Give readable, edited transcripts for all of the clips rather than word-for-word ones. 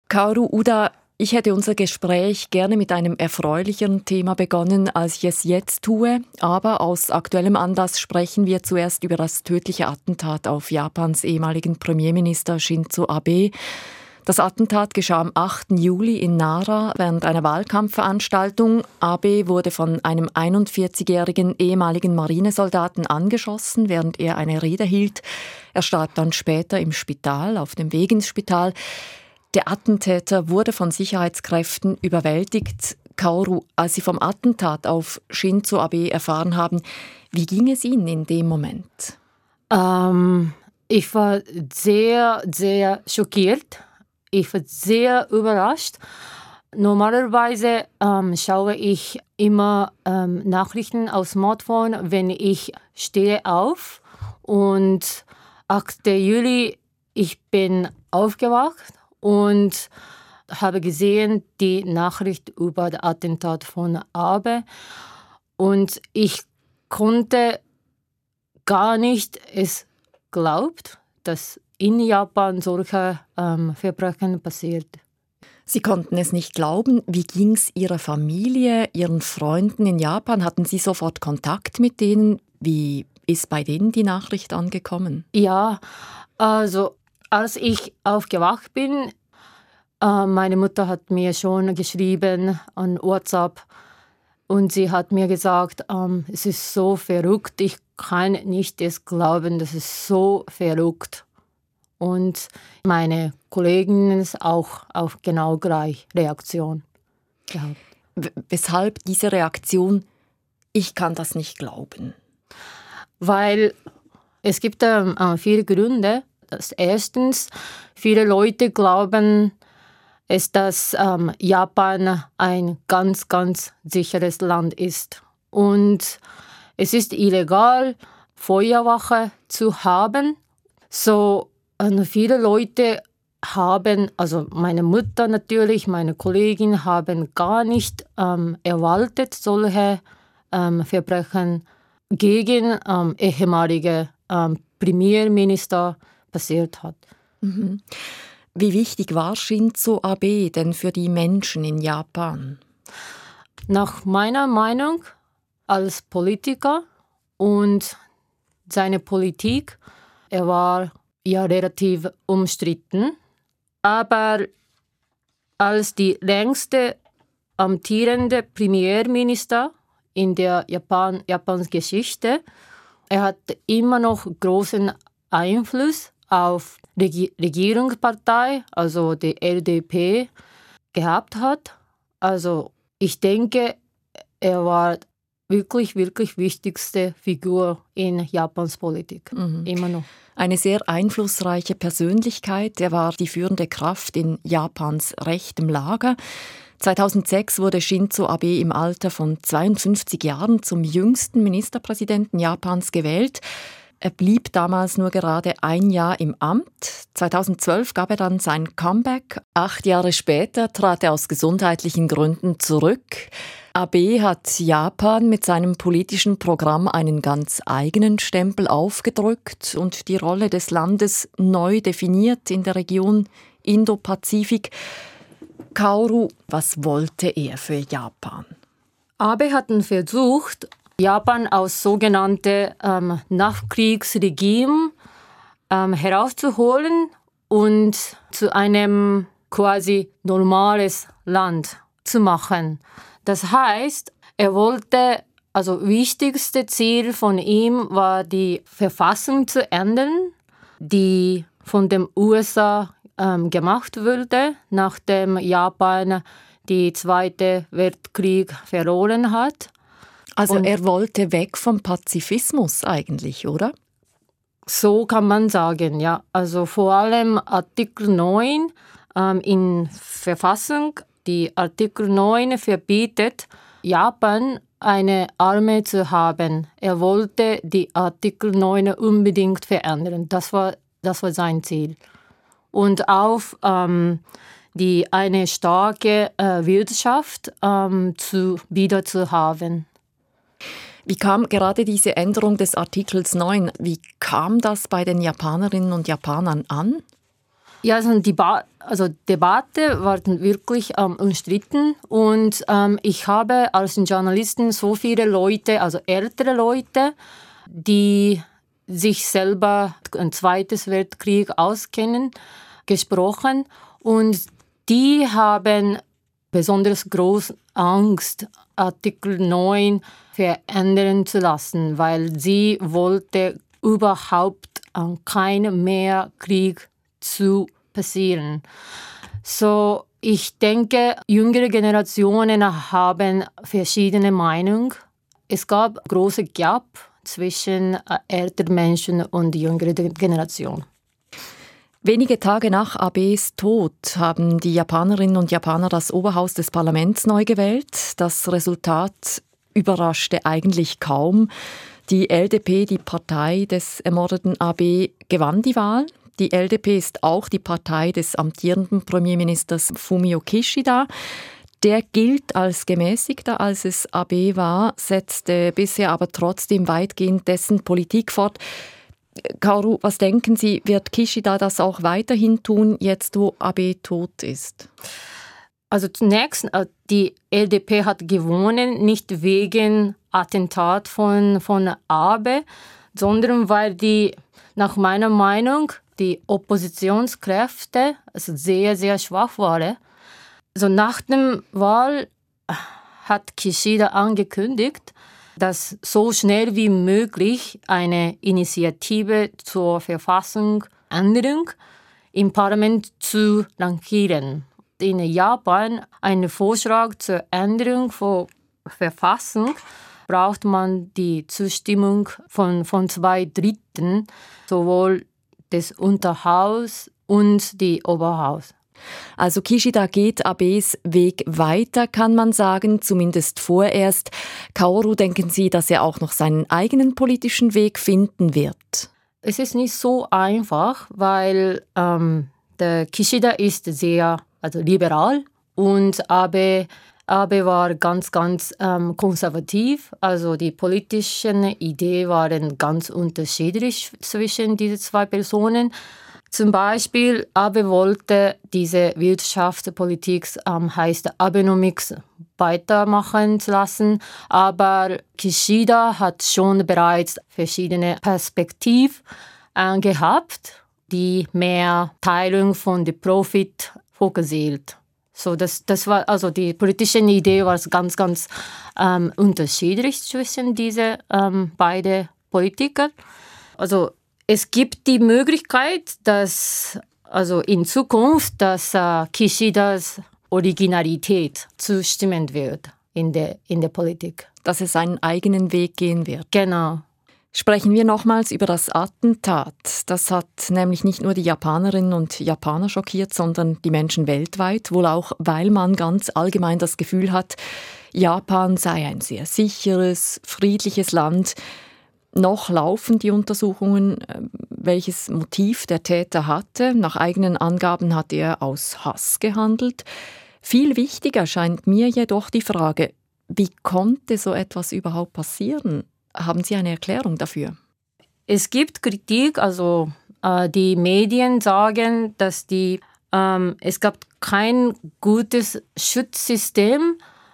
Kaoru Uda, ich hätte unser Gespräch gerne mit einem erfreulicheren Thema begonnen, als ich es jetzt tue. Aber aus aktuellem Anlass sprechen wir zuerst über das tödliche Attentat auf Japans ehemaligen Premierminister Shinzo Abe. Das Attentat geschah am 8. Juli in Nara während einer Wahlkampfveranstaltung. Abe wurde von einem 41-jährigen ehemaligen Marinesoldaten angeschossen, während er eine Rede hielt. Er starb dann später im Spital, auf dem Weg ins Spital. Der Attentäter wurde von Sicherheitskräften überwältigt. Kaoru, als Sie vom Attentat auf Shinzo Abe erfahren haben, wie ging es Ihnen in dem Moment? Ich war sehr, sehr schockiert. Ich war sehr überrascht. Normalerweise schaue ich immer Nachrichten auf Smartphone, wenn ich stehe auf. Und 8. Juli, ich bin aufgewacht und habe gesehen die Nachricht über das Attentat von Abe. Und ich konnte gar nicht es glaubt, dass in Japan solche Verbrechen passiert. Sie konnten es nicht glauben. Wie ging es Ihrer Familie, Ihren Freunden in Japan? Hatten Sie sofort Kontakt mit denen? Wie ist bei denen die Nachricht angekommen? Ja, also als ich aufgewacht bin, meine Mutter hat mir schon geschrieben an WhatsApp und sie hat mir gesagt, es ist so verrückt, ich kann nicht es glauben, das ist so verrückt. Und meine Kolleginnen auch genau gleich Reaktion gehabt. Weshalb diese Reaktion, ich kann das nicht glauben? Weil es gibt viele Gründe. Erstens, viele Leute glauben, dass Japan ein ganz, ganz sicheres Land ist. Und es ist illegal, Feuerwache zu haben. So viele Leute haben, also meine Mutter natürlich, meine Kollegin haben gar nicht erwartet, solche Verbrechen gegen ehemalige Premierminister passiert hat. Mhm. Wie wichtig war Shinzo Abe denn für die Menschen in Japan? Nach meiner Meinung als Politiker und seine Politik, er war ja relativ umstritten, aber als die längste amtierende Premierminister in der Japans Geschichte, er hat immer noch großen Einfluss auf die Regierungspartei, also die LDP, gehabt hat. Also ich denke, er war wirklich, wirklich wichtigste Figur in Japans Politik. Immer noch. Eine sehr einflussreiche Persönlichkeit. Er war die führende Kraft in Japans rechtem Lager. 2006 wurde Shinzo Abe im Alter von 52 Jahren zum jüngsten Ministerpräsidenten Japans gewählt. Er blieb damals nur gerade ein Jahr im Amt. 2012 gab er dann sein Comeback. 8 Jahre später trat er aus gesundheitlichen Gründen zurück. Abe hat Japan mit seinem politischen Programm einen ganz eigenen Stempel aufgedrückt und die Rolle des Landes neu definiert in der Region Indo-Pazifik. Kaoru, was wollte er für Japan? Abe hat versucht, Japan aus sogenannten Nachkriegsregime herauszuholen und zu einem quasi normales Land zu machen. Das heißt, er wollte, also wichtigste Ziel von ihm war, die Verfassung zu ändern, die von den USA gemacht wurde, nachdem Japan den Zweiten Weltkrieg verloren hat. Also er wollte weg vom Pazifismus eigentlich, oder? So kann man sagen, ja. Also vor allem Artikel 9 in Verfassung. Die Artikel 9 verbietet Japan eine Armee zu haben. Er wollte die Artikel 9 unbedingt verändern. Das war sein Ziel. Und auch eine starke Wirtschaft wieder zu haben. Wie kam gerade diese Änderung des Artikels 9, wie kam das bei den Japanerinnen und Japanern an? Ja, Debatte war wirklich umstritten und ich habe als Journalistin so viele Leute, also ältere Leute, die sich selber im Zweiten Weltkrieg auskennen, gesprochen und die haben besonders große Angst, Artikel 9 verändern zu lassen, weil sie wollte überhaupt keinen mehr Krieg zu passieren. So, ich denke, jüngere Generationen haben verschiedene Meinungen. Es gab große Gap zwischen älteren Menschen und jüngerer Generation. Wenige Tage nach Abes Tod haben die Japanerinnen und Japaner das Oberhaus des Parlaments neu gewählt. Das Resultat überraschte eigentlich kaum. Die LDP, die Partei des ermordeten Abe, gewann die Wahl. Die LDP ist auch die Partei des amtierenden Premierministers Fumio Kishida. Der gilt als gemäßigter, als es Abe war, setzte bisher aber trotzdem weitgehend dessen Politik fort. Kaoru, was denken Sie, wird Kishida das auch weiterhin tun, jetzt wo Abe tot ist? Also zunächst, die LDP hat gewonnen, nicht wegen Attentat von Abe, sondern weil nach meiner Meinung die Oppositionskräfte sehr, sehr schwach waren. Also nach der Wahl hat Kishida angekündigt, dass so schnell wie möglich eine Initiative zur Verfassungsänderung im Parlament zu lancieren. In Japan einen Vorschlag zur Änderung der Verfassung braucht man die Zustimmung von 2/3, sowohl des Unterhaus und die Oberhaus. Also Kishida geht Abes Weg weiter, kann man sagen, zumindest vorerst. Kaoru, denken Sie, dass er auch noch seinen eigenen politischen Weg finden wird? Es ist nicht so einfach, weil der Kishida ist sehr liberal und Abe war ganz konservativ. Also die politischen Ideen waren ganz unterschiedlich zwischen diesen zwei Personen. Zum Beispiel, Abe wollte diese Wirtschaftspolitik, heißt Abenomics, weitermachen zu lassen. Aber Kishida hat schon bereits verschiedene Perspektiven gehabt, die mehr Teilung von dem Profit fokussiert. So, das war, also die politische Idee war ganz unterschiedlich zwischen diese beiden Politikern. Also es gibt die Möglichkeit, dass in Zukunft, dass Kishidas Originalität zustimmen wird in der Politik. Dass er seinen eigenen Weg gehen wird. Genau. Sprechen wir nochmals über das Attentat. Das hat nämlich nicht nur die Japanerinnen und Japaner schockiert, sondern die Menschen weltweit. Wohl auch, weil man ganz allgemein das Gefühl hat, Japan sei ein sehr sicheres, friedliches Land. Noch laufen die Untersuchungen, welches Motiv der Täter hatte. Nach eigenen Angaben hat er aus Hass gehandelt. Viel wichtiger scheint mir jedoch die Frage, wie konnte so etwas überhaupt passieren? Haben Sie eine Erklärung dafür? Es gibt Kritik, die Medien sagen, dass es gab kein gutes Schutzsystem.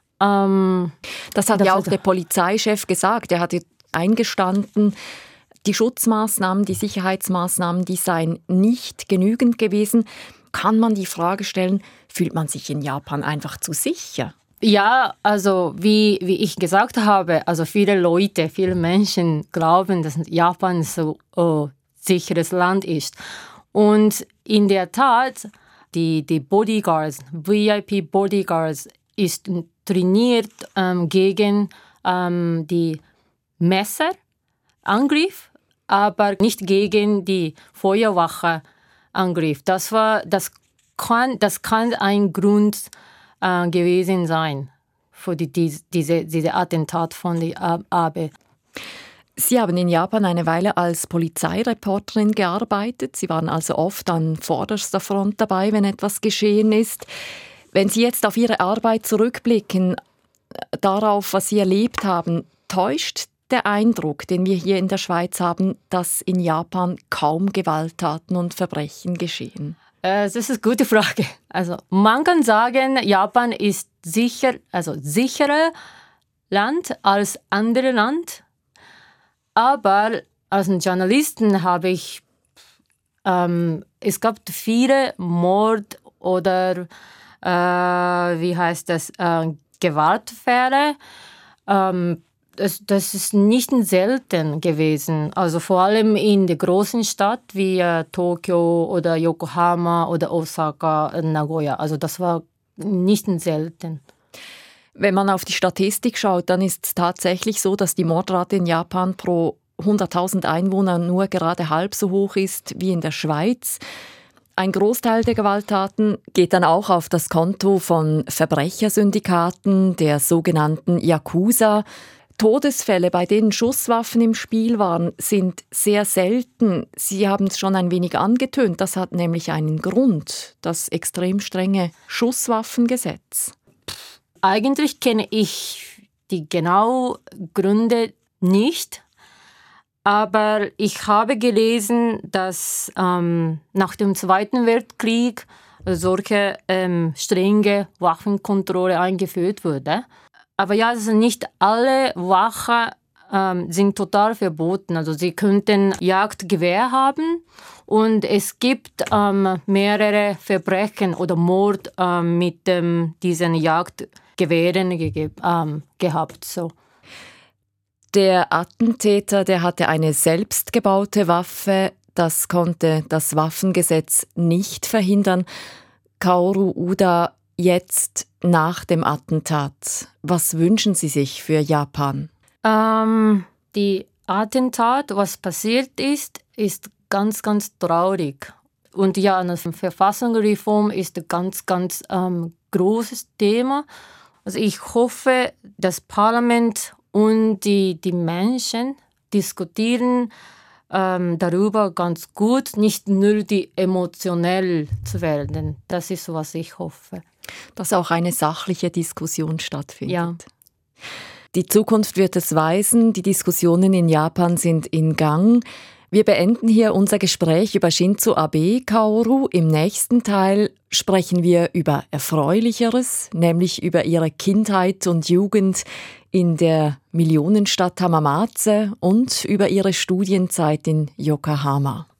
Das hat ja auch der Polizeichef gesagt. Er hatte eingestanden, die Schutzmaßnahmen, die Sicherheitsmaßnahmen, die seien nicht genügend gewesen. Kann man die Frage stellen, fühlt man sich in Japan einfach zu sicher? Ja, wie ich gesagt habe, viele Menschen glauben, dass Japan so sicheres Land ist. Und in der Tat, die Bodyguards, VIP-Bodyguards, ist trainiert gegen die Messerangriff, aber nicht gegen die Feuerwache-Angriff. Das kann ein Grund gewesen sein für diese Attentat von Abe. Sie haben in Japan eine Weile als Polizeireporterin gearbeitet. Sie waren also oft an vorderster Front dabei, wenn etwas geschehen ist. Wenn Sie jetzt auf Ihre Arbeit zurückblicken, darauf, was Sie erlebt haben, täuscht der Eindruck, den wir hier in der Schweiz haben, dass in Japan kaum Gewalttaten und Verbrechen geschehen? Das ist eine gute Frage. Also man kann sagen, Japan ist sicherer Land als andere Land. Aber als Journalisten habe ich, es gab viele Mord oder Gewaltfälle. Das ist nicht selten gewesen. Also vor allem in der großen Stadt wie Tokio oder Yokohama oder Osaka, Nagoya. Also das war nicht selten. Wenn man auf die Statistik schaut, dann ist es tatsächlich so, dass die Mordrate in Japan pro 100.000 Einwohner nur gerade halb so hoch ist wie in der Schweiz. Ein Großteil der Gewalttaten geht dann auch auf das Konto von Verbrechersyndikaten, der sogenannten Yakuza. Todesfälle, bei denen Schusswaffen im Spiel waren, sind sehr selten. Sie haben es schon ein wenig angetönt. Das hat nämlich einen Grund, das extrem strenge Schusswaffengesetz. Eigentlich kenne ich die genauen Gründe nicht. Aber ich habe gelesen, dass nach dem Zweiten Weltkrieg solche strenge Waffenkontrolle eingeführt wurde. Aber ja, also nicht alle Wachen sind total verboten. Also sie könnten Jagdgewehr haben und es gibt mehrere Verbrechen oder Mord mit diesen Jagdgewehren gehabt. So. Der Attentäter, der hatte eine selbstgebaute Waffe. Das konnte das Waffengesetz nicht verhindern. Kaoru Uda, jetzt nach dem Attentat. Was wünschen Sie sich für Japan? Die Attentat, was passiert ist ganz, ganz traurig. Und ja, eine Verfassungsreform ist ein ganz, ganz großes Thema. Also ich hoffe, das Parlament und die Menschen diskutieren darüber ganz gut, nicht nur emotionell zu werden. Das ist, was ich hoffe. Dass auch eine sachliche Diskussion stattfindet. Ja. Die Zukunft wird es weisen. Die Diskussionen in Japan sind in Gang. Wir beenden hier unser Gespräch über Shinzo Abe, Kaoru. Im nächsten Teil sprechen wir über Erfreulicheres, nämlich über ihre Kindheit und Jugend in der Millionenstadt Hamamatsu und über ihre Studienzeit in Yokohama.